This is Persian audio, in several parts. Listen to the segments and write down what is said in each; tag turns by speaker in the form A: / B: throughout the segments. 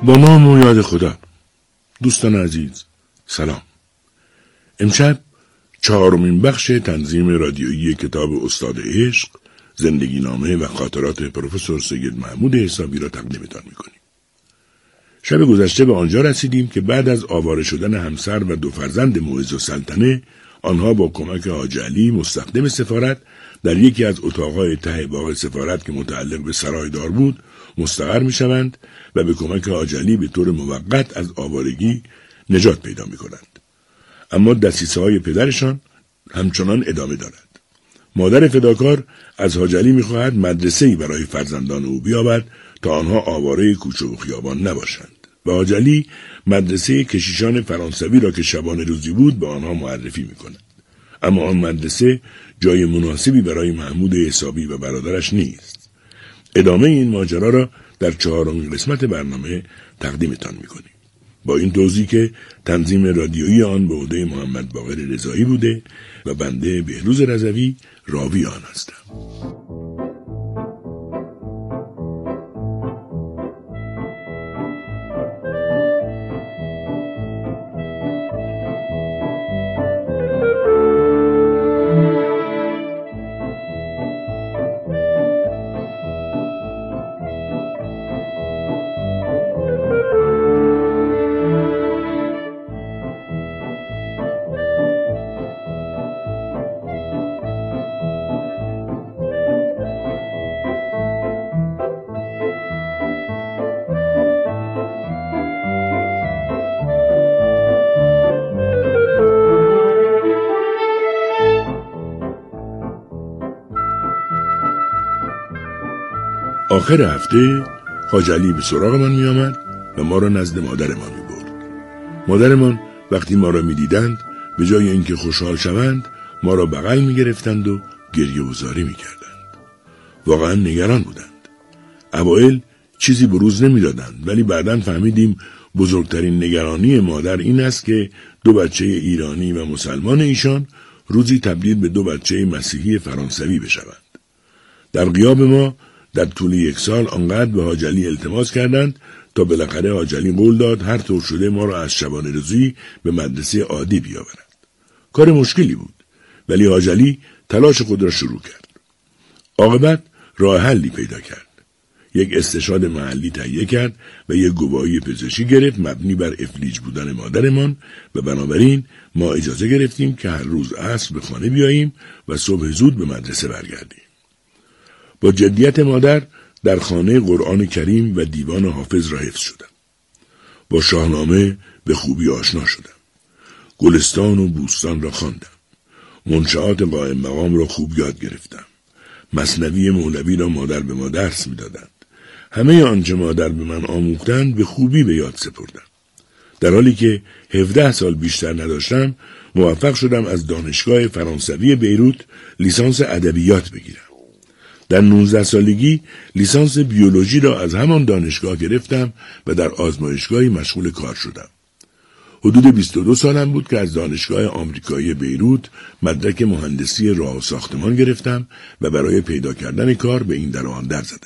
A: با نام و یاد خدا. دوستان عزیز سلام. امشب 4مین بخش تنظیم رادیویی کتاب استاد عشق، زندگی نامه و خاطرات پروفسور سید محمود حسابی را تقدیمتان میکنیم. شب گذشته به آنجا رسیدیم که بعد از آواره شدن همسر و 2 فرزند معز السلطنه، آنها با کمک حاج علی مستخدم سفارت در یکی از اتاقهای ته باغ سفارت که متعلق به سرایدار بود مستقر میشوند و به کمک حاج علی به طور موقت از آوارگی نجات پیدا میکنند. اما دسیسه‌های پدرشان همچنان ادامه دارد. مادر فداکار از حاج علی میخواهد مدرسه‌ای برای فرزندان او بیابد تا آنها آواره کوچه و خیابان نباشند و حاج علی مدرسه کشیشان فرانسوی را که شبانه روزی بود به آنها معرفی میکند. اما آن مدرسه جای مناسبی برای محمود حسابی و برادرش نیست. ادامه این ماجرا را در 4مین قسمت برنامه تقدیمتان میکنیم. با این توضیح که تنظیم رادیویی آن به عهده محمد باقر رضایی بوده و بنده بهروز رضوی راوی آن هستم. آخر هفته حاج علی به سراغ من می آمد و ما را نزد مادرمان می برد. مادرمان وقتی ما را می دیدند به جای اینکه خوشحال شوند ما را بغل می گرفتند و گریه و زاری می کردند. واقعا نگران بودند. اوایل چیزی بروز نمی دادند ولی بعداً فهمیدیم بزرگترین نگرانی مادر این است که 2 بچه ایرانی و مسلمان ایشان روزی تبدیل به 2 بچه مسیحی فرانسوی بشوند. در غیاب ما در طول 1 سال آنقدر به حاج علی التماس کردند تا بالاخره حاج علی قول داد هر طور شده ما را از شبانه روزی به مدرسه عادی بیاورد. کار مشکلی بود ولی حاج علی تلاش خود را شروع کرد. عاقبت راه حلی پیدا کرد. یک استشهاد محلی تهیه کرد و یک گواهی پزشکی گرفت مبنی بر افلیج بودن مادرمان و بنابراین ما اجازه گرفتیم که هر روز عصر به خانه بیاییم و صبح زود به مدرسه برگردیم. با جدیت مادر در خانه قرآن کریم و دیوان حافظ را حفظ شدم. با شاهنامه به خوبی آشنا شدم. گلستان و بوستان را خواندم. منشآت قائم مقام را خوب یاد گرفتم. مثنوی مولوی را مادر به ما درس می‌دادند. همه آنچه مادر به من آموختند به خوبی به یاد سپردم. در حالی که 17 سال بیشتر نداشتم موفق شدم از دانشگاه فرانسوی بیروت لیسانس ادبیات بگیرم. در 19 سالگی لیسانس بیولوژی را از همان دانشگاه گرفتم و در آزمایشگاهی مشغول کار شدم. حدود 22 سالم بود که از دانشگاه آمریکایی بیروت مدرک مهندسی راه و ساختمان گرفتم و برای پیدا کردن کار به این در و آن در زدم.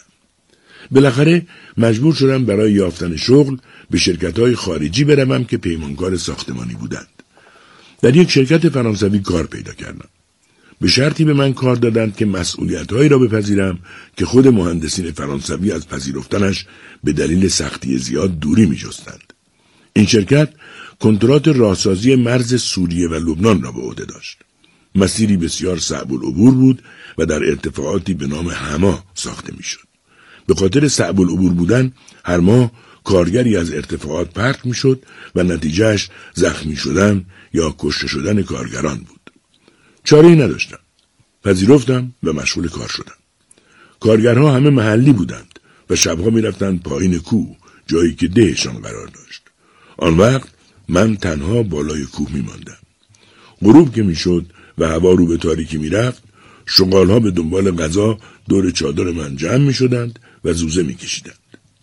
A: بالاخره مجبور شدم برای یافتن شغل به شرکت‌های خارجی بروم که پیمانکار ساختمانی بودند. در یک شرکت فرانسوی کار پیدا کردم. به شرطی به من کار دادند که مسئولیت‌هایی را بپذیرم که خود مهندسین فرانسوی از پذیرفتنش به دلیل سختی زیاد دوری می‌جستند. این شرکت کنترات راهسازی مرز سوریه و لبنان را به عهده داشت. مسیری بسیار صعب العبور بود و در ارتفاعاتی به نام حما ساخته می‌شد. به خاطر صعب العبور بودن هر ماه کارگری از ارتفاعات پرت می‌شد و نتیجهش زخمی شدن یا کشته شدن کارگران بود. چاره‌ای نداشتم. پذیرفتم و مشغول کار شدم. کارگرها همه محلی بودند و شبها می‌رفتند پایین کوه، جایی که دهشان قرار داشت. آن وقت من تنها بالای کوه می‌ماندم. غروب که می‌شد و هوا رو به تاریکی می‌رفت، شغال‌ها به دنبال غذا دور چادر من جمع می‌شدند و زوزه می‌کشیدند.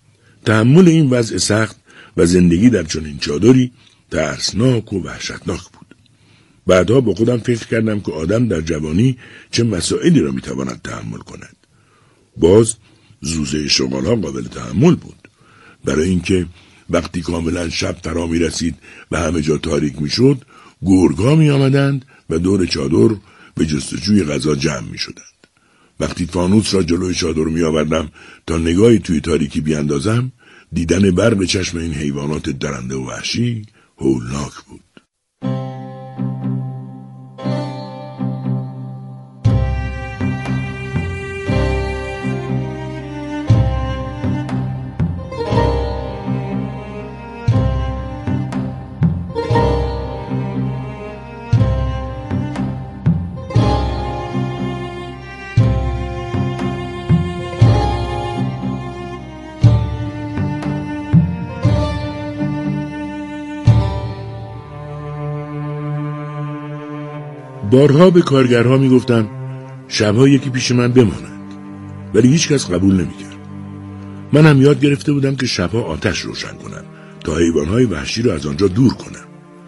A: تحمل این وضع سخت و زندگی در چنین چادری ترسناک و وحشتناک بود. بعدها با خودم فکر کردم که آدم در جوانی چه مسائلی را میتواند تحمل کند. باز زوزه شغال‌ها قابل تحمل بود، برای اینکه وقتی کاملا شب فرا می رسید و همه جا تاریک می شد، گرگ‌ها می آمدند و دور چادر به جستجوی غذا جمع می شدند. وقتی فانوس را جلوی چادر می آوردم تا نگاهی توی تاریکی بیاندازم، دیدن برق چشم این حیوانات درنده و وحشی هولناک بود. بارها به کارگرها می گفتم شبها یکی پیش من بماند، ولی هیچ کس قبول نمی کرد. من هم یاد گرفته بودم که شبها آتش روشن کنم تا حیوانهای وحشی را از آنجا دور کنم.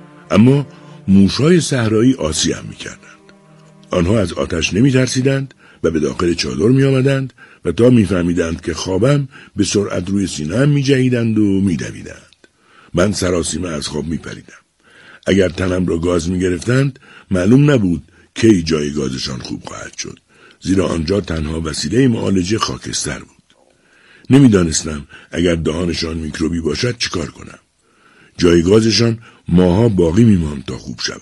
A: اما موشهای صحرایی عاصی هم می کردند. آنها از آتش نمی ترسیدند و به داخل چادر می آمدند و تا می فهمیدند که خوابم به سرعت روی سینه‌ام می جهیدند و می دویدند. من سراسیمه از خواب می پریدم. اگر تنم را گاز می گرفتند، معلوم نبود کی جای گازشان خوب خواهد شد، زیرا آنجا تنها وسیله معالجه خاکستر بود. نمیدانستم اگر دهانشان میکروبی باشد چیکار کنم. جای گازشان ماها باقی میماند تا خوب شود.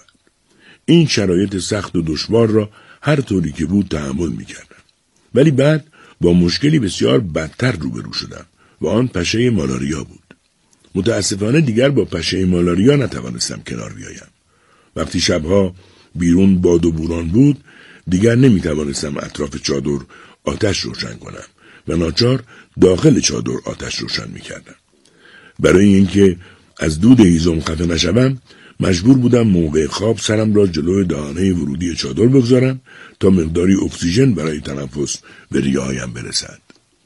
A: این شرایط سخت و دشوار را هر طوری که بود تحمل میکردم. ولی بعد با مشکلی بسیار بدتر روبرو شدم و آن پشه مالاریا بود. متاسفانه دیگر با پشه مالاریا نتوانستم کنار بیایم. وقتی شبها بیرون باد و بوران بود، دیگر نمیتوانستم اطراف چادر آتش روشن کنم و ناچار داخل چادر آتش روشن میکردم. برای اینکه از دود هیزم خفه نشوم، مجبور بودم موقع خواب سرم را جلوی دهانه ورودی چادر بگذارم تا مقداری اکسیژن برای تنفس به ریه‌هایم برسد.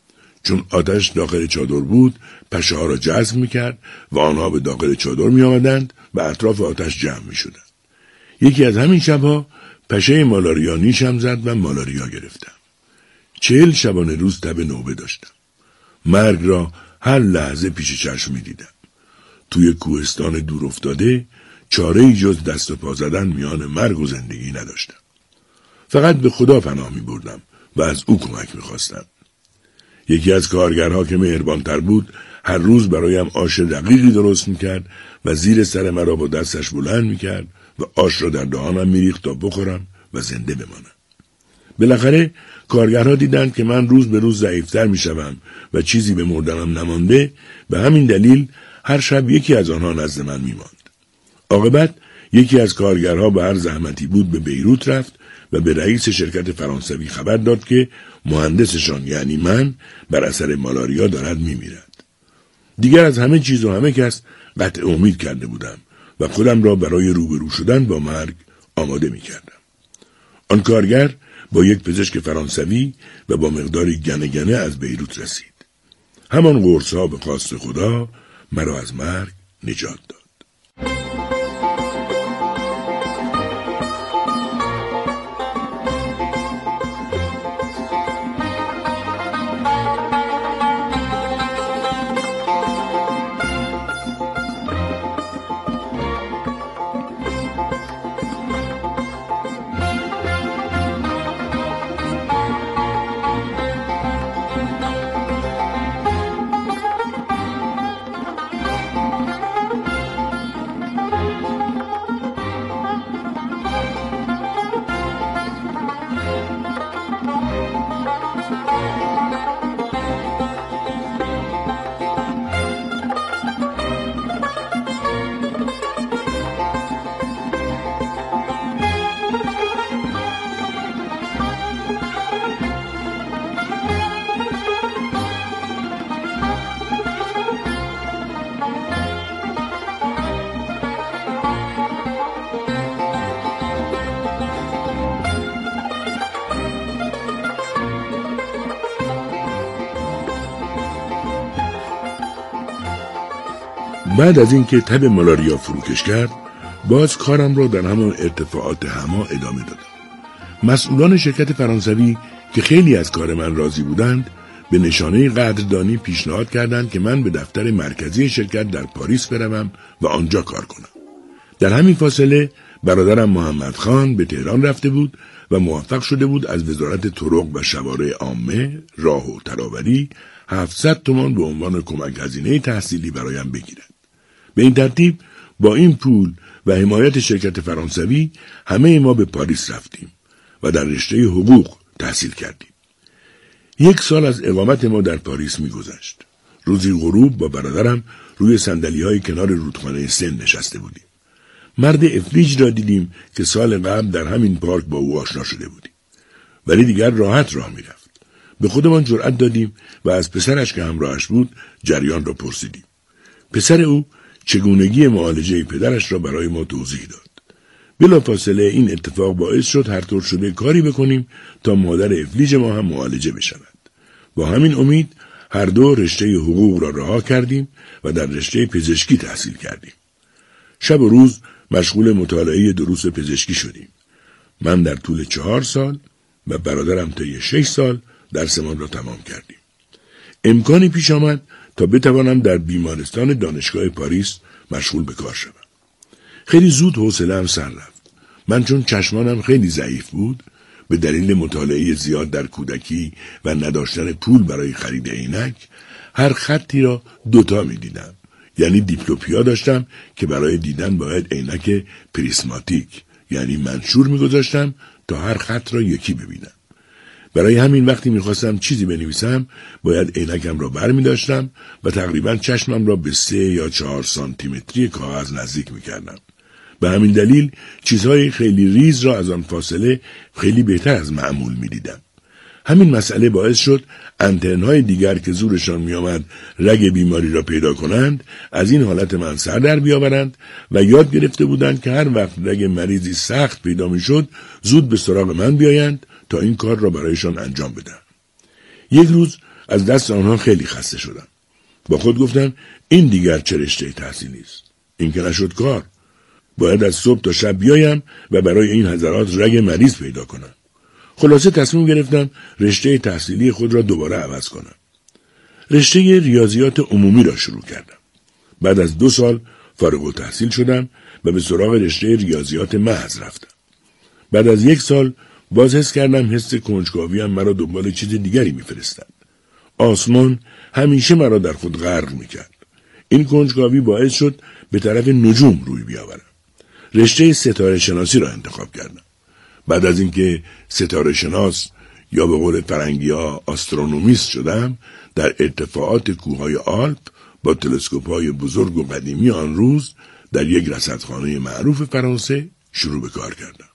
A: چون آتش داخل چادر بود، پشه ها را جذب میکرد و آنها به داخل چادر می آمدند و اطراف آتش جمع می شدند. یکی از همین شبها پشه مالاریا نیشم زد و مالاریا گرفتم. 40 شبانه روز تب نوبه داشتم. مرگ را هر لحظه پیش چشم می دیدم. توی کوهستان دور افتاده چاره‌ای جز دست و پا زدن میان مرگ و زندگی نداشتم. فقط به خدا پناه می بردم و از او کمک می خواستم. یکی از کارگرها که مهربانتر بود هر روز برایم آش دقیقی درست میکرد و زیر سر مرا با دستش بلند میکرد و آش را در دهانم میریخت تا بخورم و زنده بمانم. بالاخره کارگرها دیدند که من روز به روز ضعیفتر میشوم و چیزی به مردنم نمانده، به همین دلیل هر شب یکی از آنها نزد من میماند. عاقبت یکی از کارگرها به هر زحمتی بود به بیروت رفت و به رئیس شرکت فرانسوی خبر داد که مهندسشان یعنی من بر اثر مالاریا دارد میمیرد. دیگر از همه چیز و همه کس قطع امید کرده بودم و خودم را برای روبرو شدن با مرگ آماده میکردم. آن کارگر با یک پزشک فرانسوی و با مقداری گنه از بیروت رسید. همان قرص‌ها به خواست خدا مرا از مرگ نجات داد. بعد از اینکه تب مالاریا فروکش کرد، باز کارم را در همان ارتفاعات حما ادامه دادم. مسئولان شرکت فرانسوی که خیلی از کار من راضی بودند، به نشانه قدردانی پیشنهاد کردند که من به دفتر مرکزی شرکت در پاریس بروم و آنجا کار کنم. در همین فاصله برادرم محمد خان به تهران رفته بود و موفق شده بود از وزارت طرق و شوارع عامه، راه و تراوری 700 تومان به عنوان کمک هزینه تحصیلی برایم بگیرد. به این ترتیب با این پول و حمایت شرکت فرانسوی همه ما به پاریس رفتیم و در رشته حقوق تحصیل کردیم. 1 سال از اقامت ما در پاریس می‌گذشت. روزی غروب با برادرم روی صندلی‌های کنار رودخانه سن نشسته بودیم. مرد افلیج را دیدیم که سال قبل در همین پارک با او آشنا شده بودیم. ولی دیگر راحت راه می‌رفت. به خودمان جرأت دادیم و از پسرش که همراهش بود جریان را پرسیدیم. پسر او چگونگی معالجه پدرش را برای ما توضیح داد. بلافاصله این اتفاق باعث شد هر طور شده کاری بکنیم تا مادر افلیج ما هم معالجه بشود. با همین امید هر دو رشته حقوق را رها کردیم و در رشته پزشکی تحصیل کردیم. شب و روز مشغول مطالعه دروس پزشکی شدیم. من در طول 4 سال و برادرم طی 6 سال درسمان را تمام کردیم. امکانی پیش آمد تا بتوانم در بیمارستان دانشگاه پاریس مشغول به کار شوم. خیلی زود حوصله‌ام سر رفت. من چون چشمانم خیلی ضعیف بود، به دلیل مطالعه زیاد در کودکی و نداشتن پول برای خرید عینک، هر خطی را 2 می‌دیدم. یعنی دیپلوپیا داشتم که برای دیدن باید عینک پریسماتیک یعنی منشور می‌گذاشتم تا هر خط را یکی ببینم. برای همین وقتی می‌خواستم چیزی بنویسم باید عینکم را برمی‌داشتم و تقریباً چشمم را به 3 یا 4 سانتیمتری کاغذ نزدیک می‌کردم. به همین دلیل چیزهای خیلی ریز را از آن فاصله خیلی بهتر از معمول می‌دیدم. همین مسئله باعث شد آنتن‌های دیگر که زورشان می‌آمد رگ بیماری را پیدا کنند از این حالت من سر در بیاورند و یاد گرفته بودند که هر وقت رگ مریضی سخت پیدا می‌شد زود به سراغ من بیایند تا این کار را برایشان انجام بدم. یک روز از دست آنها خیلی خسته شدم. با خود گفتم این دیگر چه رشته تحصیلی است؟ این که نشد کار. باید از صبح تا شب بیایم و برای این حضرات رگ مریض پیدا کنم. خلاصه تصمیم گرفتم رشته تحصیلی خود را دوباره عوض کنم. رشته ریاضیات عمومی را شروع کردم. بعد از 2 سال فارغ التحصیل شدم و به سراغ رشته ریاضیات محض رفتم. بعد از 1 سال باز حس کردم حس کنجکاویم مرا دنبال چیز دیگری میفرستد. آسمان همیشه مرا در خود غرق میکرد. این کنجکاوی باعث شد به طرف نجوم روی بیاورم. رشته ستاره شناسی را انتخاب کردم. بعد از اینکه ستاره شناس یا به قول فرنگی‌ها آسترونومیست شدم، در ارتفاعات کوههای آلپ با تلسکوپ‌های بزرگ و قدیمی آن روز در یک رصدخانه معروف فرانسه شروع به کار کردم.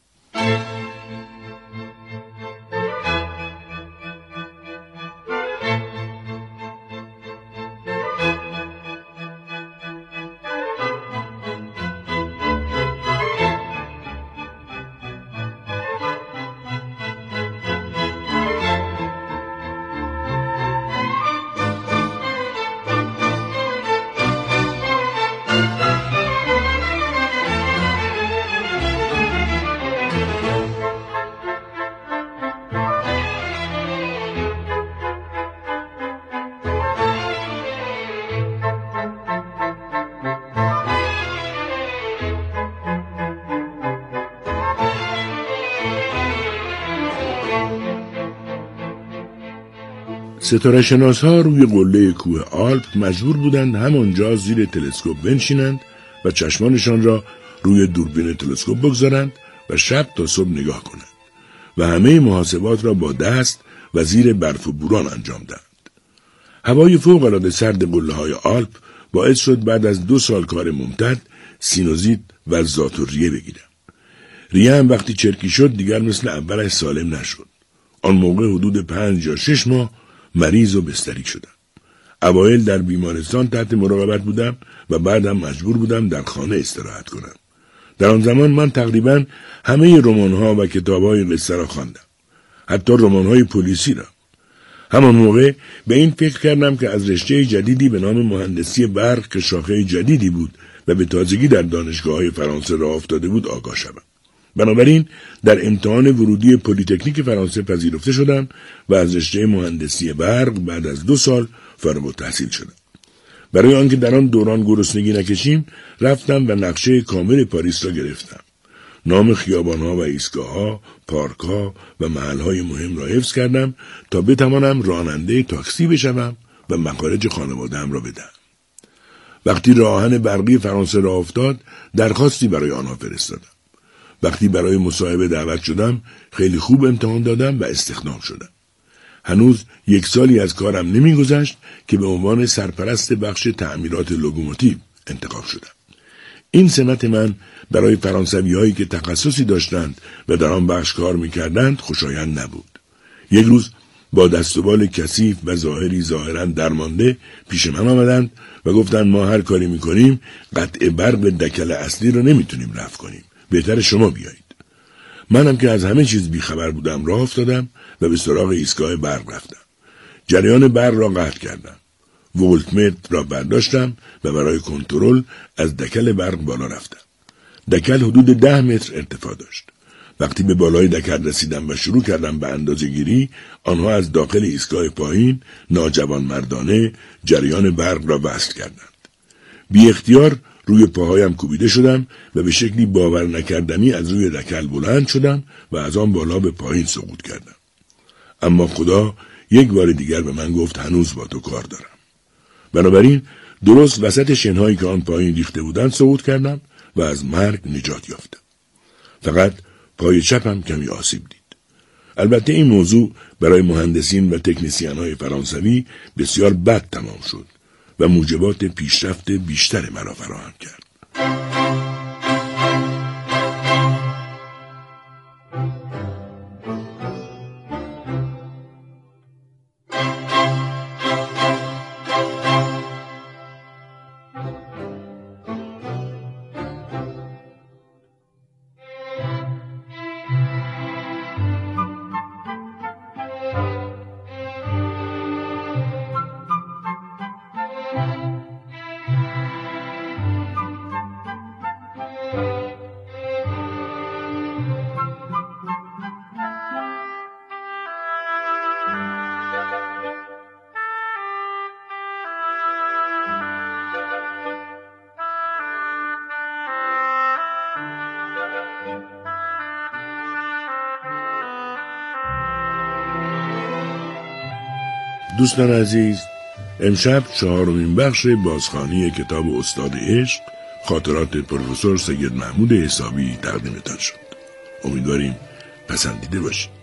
A: ستاره شناس ها روی قله کوه آلپ مجبور بودند همانجا زیر تلسکوپ بنشینند و چشمانشان را روی دوربین تلسکوپ بگذارند و شب تا صبح نگاه کنند و همه محاسبات را با دست و زیر برف و بوران انجام دهند. هوای فوق العاده سرد قله های آلپ باعث شد بعد از 2 سال کار ممتد سینوزیت و ذات‌الریه بگیرم. ریه هم وقتی چرکی شد دیگر مثل اولش سالم نشد. آن موقع حدود 5 یا 6 ماه مریض و بستری شدم. اوایل در بیمارستان تحت مراقبت بودم و بعدم مجبور بودم در خانه استراحت کنم. در آن زمان من تقریباً همه رمان‌ها و کتاب‌های قصه را خواندم. حتی رمان‌های پلیسی را. همان موقع به این فکر کردم که از رشته جدیدی به نام مهندسی برق که شاخه جدیدی بود و به تازگی در دانشگاه‌های فرانسه راه افتاده بود آگاه شوم. بنابراین در امتحان ورودی پلی‌تکنیک فرانسه پذیرفته شدم و از رشته مهندسی برق بعد از 2 سال فارغ التحصیل شدم. برای آنکه در آن دوران گرسنگی نکشیم رفتم و نقشه کامل پاریس را گرفتم. نام خیابانها و ایستگاه‌ها، پارک‌ها و محل‌های مهم را حفظ کردم تا بتوانم راننده تاکسی بشوم و مخارج خانواده‌ام را بدهم. وقتی راه آهن برقی فرانسه راه افتاد، درخواستی برای آنها فرستادم. وقتی برای مصاحبه دعوت شدم، خیلی خوب امتحان دادم و استخدام شدم. هنوز 1 سالی از کارم نمی‌گذشت که به عنوان سرپرست بخش تعمیرات لوکوموتیو انتخاب شدم. این سمت من برای فرانسوی‌هایی که تخصصی داشتند و در آن بخش کار می‌کردند خوشایند نبود. یک روز با دست و بال کثیف و ظاهری ظاهراً درمانده پیش من آمدند و گفتند ما هر کاری می‌کنیم قطع برق دکل اصلی را نمی‌تونیم رفع کنیم. بهتر شما بیایید. منم که از همه چیز بیخبر بودم راه افتادم و به سراغ ایستگاه برق رفتم. جریان برق را قطع کردم. ولتمتر را برداشتم و برای کنترل از دکل برق بالا رفتم. دکل حدود 10 متر ارتفاع داشت. وقتی به بالای دکل رسیدم و شروع کردم به اندازه‌گیری، آنها از داخل ایستگاه پایین ناجوانمردانه جریان برق را وصل کردند. بی اختیار روی پاهایم کوبیده شدم و به شکلی باور نکردنی از روی دکل بلند شدم و از آن بالا به پایین سقوط کردم. اما خدا یک بار دیگر به من گفت هنوز با تو کار دارم. بنابراین درست وسط شنهایی که آن پایین ریخته بودند سقوط کردم و از مرگ نجات یافتم. فقط پای چپم کمی آسیب دید. البته این موضوع برای مهندسین و تکنسین‌های فرانسوی بسیار بد تمام شد و موجبات پیشرفت بیشتر مرا فراهم کرد. دوستان عزیز، امشب 4مین بخش بازخوانی کتاب استاد عشق خاطرات پروفسور سید محمود حسابی تقدیمتان شد. امیدواریم پسندیده باشید.